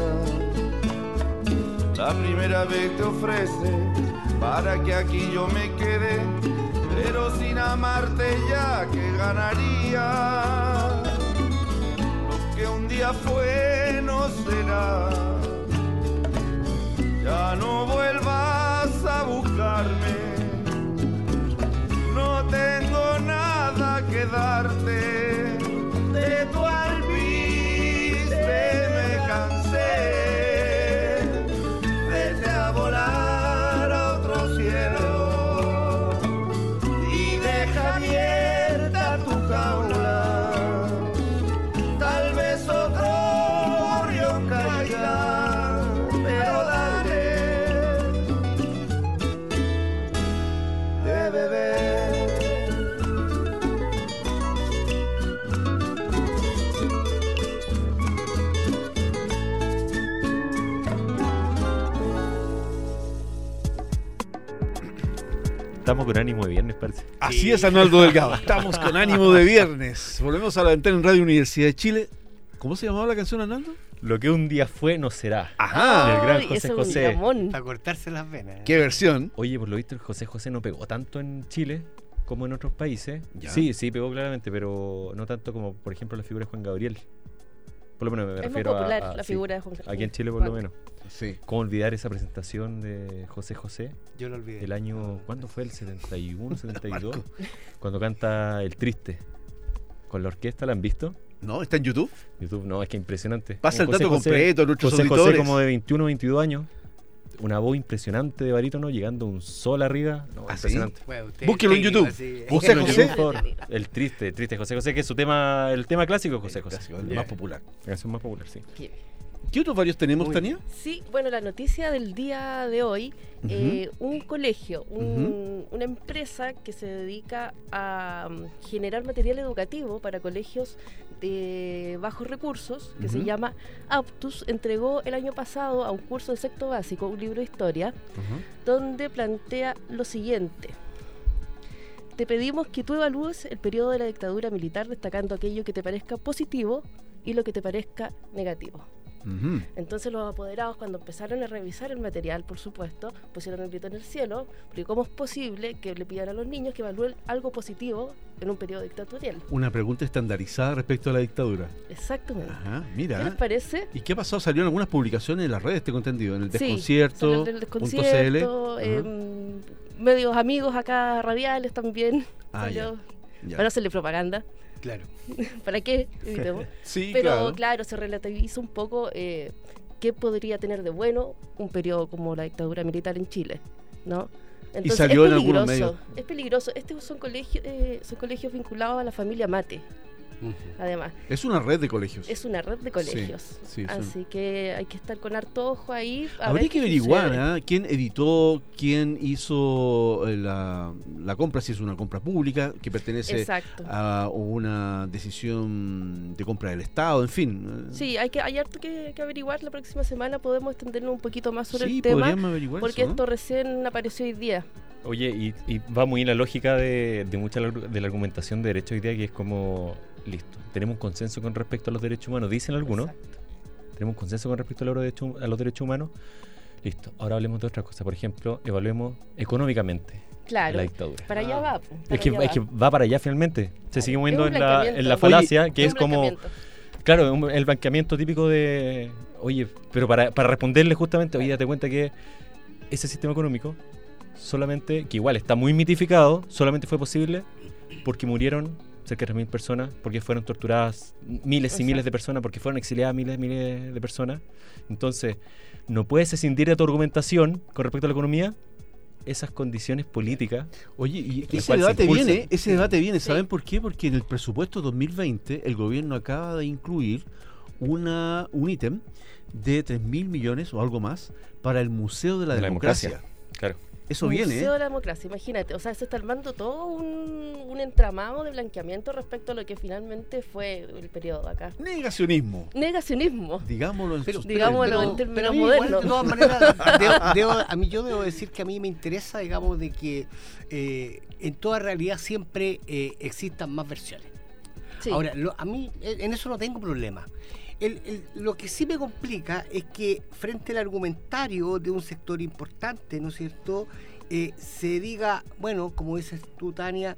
O: La primera vez te ofrece para que aquí yo me quede, pero sin amarte ya que ganaría. Lo que un día fue no será. Ya no vuelvas a buscarme, no tengo nada que darte. De tu alpiste me cansé, vete a volar a otro cielo y deja abierta tu jaula. Tal vez otro gorrión caiga, pero dale de beber.
G: Estamos con ánimo de viernes, parece.
C: Así es, Arnaldo Delgado. Estamos con ánimo de viernes. Volvemos a la ventana en Radio Universidad de Chile. ¿Cómo se llamaba la canción, Arnaldo?
G: Lo que un día fue no será.
C: Ajá.
G: El gran
M: Ay,
G: José
M: eso es un
G: José.
M: dramón.
D: Para cortarse las venas.
C: ¿Qué versión?
G: Oye, por lo visto el José José no pegó tanto en Chile como en otros países.
C: Ya.
G: Sí, sí pegó claramente, pero no tanto como, por ejemplo, la figura de Juan Gabriel. Por lo menos me
M: Es más
G: refiero
M: popular
G: a
M: la
G: sí,
M: figura de Juan Gabriel.
G: aquí en Chile por lo
M: Juan.
G: menos.
C: Sí.
G: ¿Cómo olvidar esa presentación de José José?
D: Yo lo olvidé.
G: El año, ¿cuándo fue? ¿El 71, 72? Cuando canta El Triste. Con la orquesta, ¿la han visto?
C: ¿No? ¿Está en YouTube?
G: YouTube, no, es que impresionante.
C: Pasa el
G: José
C: dato
G: José-
C: completo a nuestros
G: José José
C: auditores.
G: como de 21, 22 años. Una voz impresionante de barítono, llegando un sol arriba. No,
C: ¿Ah, sí?
G: impresionante.
D: Bueno, usted
C: Búsquelo en
D: técnico,
C: YouTube.
D: así.
C: José
G: Búsquenlo en
C: José.
G: YouTube, por favor. El triste José José, que es su tema, el tema clásico de José José.
C: Clásico, el
G: Ya.
C: más popular.
G: La canción más popular, sí.
C: ¿Qué otros varios tenemos,
D: Uy.
C: Tania?
M: Sí, bueno, la noticia del día de hoy, un colegio, una empresa que se dedica a generar material educativo para colegios de bajos recursos, que se
C: Ujú.
M: llama Aptus, entregó el año pasado a un curso de sexto básico un libro de historia donde plantea lo siguiente. Te pedimos que tú evalúes el periodo de la dictadura militar destacando aquello que te parezca positivo y lo que te parezca negativo. Entonces los apoderados, cuando empezaron a revisar el material, por supuesto, pusieron el grito en el cielo, porque ¿cómo es posible que le pidan a los niños que evalúen algo positivo en un periodo dictatorial?
C: Una pregunta estandarizada respecto a la dictadura.
M: Exactamente.
C: Ajá,
M: ¿Qué les
C: mira.
M: parece?
C: ¿Y qué ha pasado? Salieron algunas publicaciones en las redes, tengo entendido, en el
M: Sí,
C: desconcierto.
M: salió del desconcierto,
C: Ajá.
M: medios amigos acá, radiales también.
C: Ah,
M: salió,
C: ya.
M: para hacerle propaganda.
D: Claro.
M: ¿Para qué? Evitemos.
C: Sí,
M: Pero
C: claro.
M: se relativiza un poco qué podría tener de bueno un periodo como la dictadura militar en Chile, ¿no? Entonces,
C: salió
M: es
C: en algunos
M: peligroso,
C: medios.
M: es peligroso. Estos son colegios vinculados a la familia Mate, además.
C: Es una red de colegios.
M: Es una red de colegios.
C: sí, son-
M: Así que hay que estar con harto ojo ahí. a
C: Habría
M: ver
C: que
M: qué
C: averiguar
M: sucede.
C: quién editó, quién hizo la compra, si es una compra pública, que pertenece
M: Exacto.
C: a una decisión de compra del Estado, en fin.
M: Sí, hay harto que averiguar. La próxima semana podemos extendernos un poquito más sobre
C: Sí,
M: el tema.
C: podríamos averiguar
M: Porque
C: eso, ¿no?
M: esto recién apareció hoy día.
G: Oye, y va muy en la lógica de mucha de la argumentación de derecho hoy día, que es como, listo, tenemos un consenso con respecto a los derechos humanos, dicen algunos. Tenemos un consenso con respecto a los derechos humanos. Listo, ahora hablemos de otra cosa. Por ejemplo, evaluemos económicamente
M: Claro.
G: la dictadura.
M: Para allá va. po, para
G: Es que,
M: allá
G: es que
M: va.
G: va para allá finalmente. Se sigue moviendo
M: un
G: en la
M: blanqueamiento.
G: falacia,
M: Oye,
G: que
M: es
G: es
M: un
G: como...
M: blanqueamiento.
G: Claro, el blanqueamiento típico de... Oye, pero para responderle justamente, oye, date cuenta que ese sistema económico, solamente, que igual está muy mitificado, solamente fue posible porque murieron cerca de 3.000 personas, porque fueron torturadas miles y miles de personas, porque fueron exiliadas miles de personas. Entonces, no puedes escindir de tu argumentación con respecto a la economía esas condiciones políticas.
C: Oye, y
G: las
C: ese
G: cuales se impulsan.
C: debate viene, ¿saben por qué? Porque en el presupuesto 2020 el gobierno acaba de incluir un ítem de 3.000 millones o algo más para el Museo de la Democracia.
G: Claro.
C: Eso viene,
M: Museo de la Democracia, imagínate. O sea, se está armando todo un entramado de blanqueamiento respecto a lo que finalmente fue el periodo de acá.
C: Negacionismo.
M: Negacionismo.
C: Digámoslo en sus
M: Digámoslo
C: términos.
M: en términos
D: Pero a mí igual,
M: modernos.
D: de todas maneras, yo debo decir que a mí me interesa, digamos, de que en toda realidad siempre existan más versiones.
M: Sí.
D: Ahora, a mí en eso no tengo problema. lo que sí me complica es que frente al argumentario de un sector importante, ¿no es cierto?, se diga, bueno, como dices tú, Tania,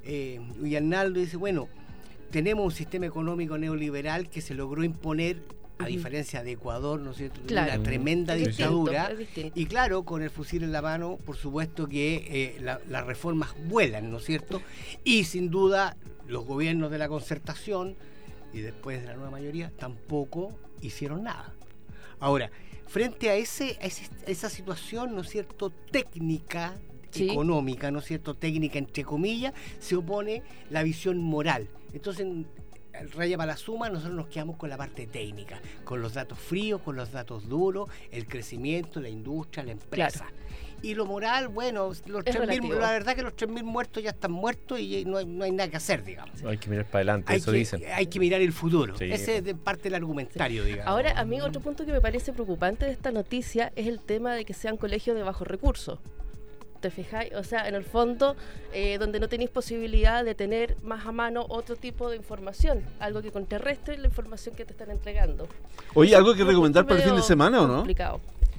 D: y Arnaldo dice, bueno, tenemos un sistema económico neoliberal que se logró imponer, a diferencia de Ecuador, ¿no es cierto?,
M: Claro.
D: una tremenda
M: Es
D: dictadura,
M: distinto, es distinto.
D: y claro, con el fusil en la mano, por supuesto que las reformas vuelan, ¿no es cierto?, y sin duda los gobiernos de la concertación y después de la nueva mayoría tampoco hicieron nada. Ahora, frente a esa situación, ¿no es cierto?, técnica,
M: Sí.
D: económica, ¿no es cierto?, técnica entre comillas, se opone la visión moral. Entonces, raya para la suma, nosotros nos quedamos con la parte técnica, con los datos fríos, con los datos duros, el crecimiento, la industria, la empresa.
M: Claro.
D: Y lo moral, bueno, los 3.000,
M: relativo.
D: la verdad que los 3.000 muertos ya están muertos y no hay nada que hacer, digamos.
G: Hay que mirar para adelante, eso dicen.
D: Hay que mirar el futuro.
G: Sí.
D: Ese es de parte del argumentario, digamos.
M: Ahora, a mí otro punto que me parece preocupante de esta noticia es el tema de que sean colegios de bajos recursos. ¿Te fijáis? O sea, en el fondo, donde no tenéis posibilidad de tener más a mano otro tipo de información, algo que contrarrestre la información que te están entregando.
C: Oye, ¿algo que
M: Lo
C: recomendar para el fin de
M: medio
C: semana o no?
M: complicado.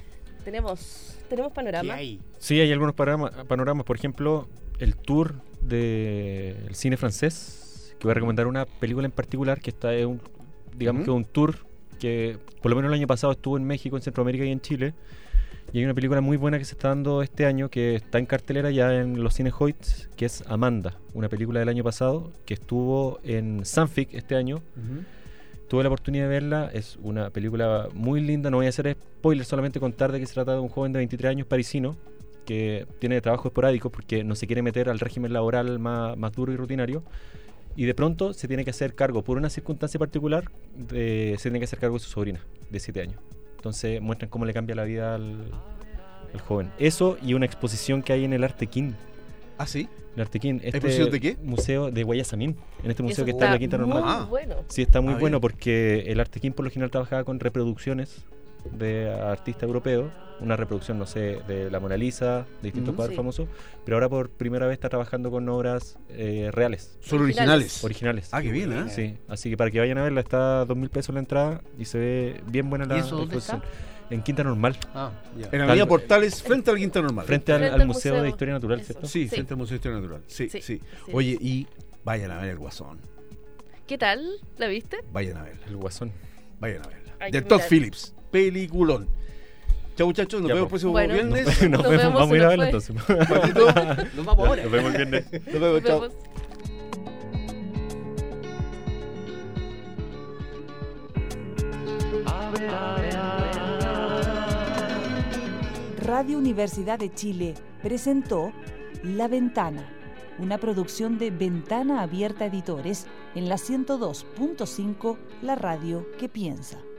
M: Tenemos panorama.
G: Sí, hay algunos panoramas. Por ejemplo, el tour del cine francés, que voy a recomendar una película en particular, que está en digamos que un tour que por lo menos el año pasado estuvo en México, en Centroamérica y en Chile. Y hay una película muy buena que se está dando este año, que está en cartelera ya en los cines Hoyts, que es Amanda, una película del año pasado que estuvo en Sanfic este año. Tuve la oportunidad de verla, es una película muy linda, no voy a hacer spoiler, solamente contar de que se trata de un joven de 23 años parisino que tiene trabajo esporádico porque no se quiere meter al régimen laboral más duro y rutinario, y de pronto se tiene que hacer cargo, por una circunstancia particular, se tiene que hacer cargo de su sobrina de 7 años. Entonces muestran cómo le cambia la vida al joven. Eso y una exposición que hay en el Artequín.
C: ¿Ah, sí?
G: El Artequín.
C: ¿Exposición de qué?
G: Museo de Guayasamín. En este museo
M: Eso
G: que está en la Quinta Normal.
M: muy bueno.
G: Sí, está muy
C: Ah,
G: bueno
C: bien.
G: porque el Artequín por lo general trabajaba con reproducciones de artistas europeos. Una reproducción, no sé, de la Mona Lisa, de distintos cuadros
M: Sí.
G: famosos. Pero ahora por primera vez está trabajando con obras reales.
C: ¿Son originales?
G: Originales.
C: Ah, qué bien, ¿eh?
G: Sí, así que para que vayan a verla está 2.000 pesos la entrada y se ve bien buena la
D: ¿Y eso dónde
G: exposición.
D: está?
G: En Quinta Normal.
D: Ah, ya.
C: En la Avenida Portales, frente al Quinta Normal.
G: Frente
M: Frente
G: al
M: al
G: Museo
M: museo.
G: de Historia Natural,
M: Eso.
G: ¿cierto?
C: Sí,
M: Sí.
C: frente al Museo de Historia Natural. Sí, sí.
M: Sí, sí.
C: Oye, y vayan a ver El Guasón.
M: ¿Qué tal? ¿La viste?
C: Vayan a verla.
G: El Guasón.
C: Vayan a verla.
M: Hay
C: De
M: que
C: Todd
M: mirar.
C: Phillips. Peliculón. Chao, muchachos. Nos
G: Ya,
C: vemos el
G: pues.
C: próximo
M: Bueno.
C: viernes.
G: Nos
M: Nos
G: vemos,
M: vemos,
G: vamos a ir
M: se
G: a verla
M: nos
G: entonces.
C: Patito,
D: Nos vamos ahora.
G: Nos vemos el viernes.
C: nos vemos.
M: Nos
C: Chao.
M: vemos.
B: Radio Universidad de Chile presentó La Ventana, una producción de Ventana Abierta Editores en la 102.5, la radio que piensa.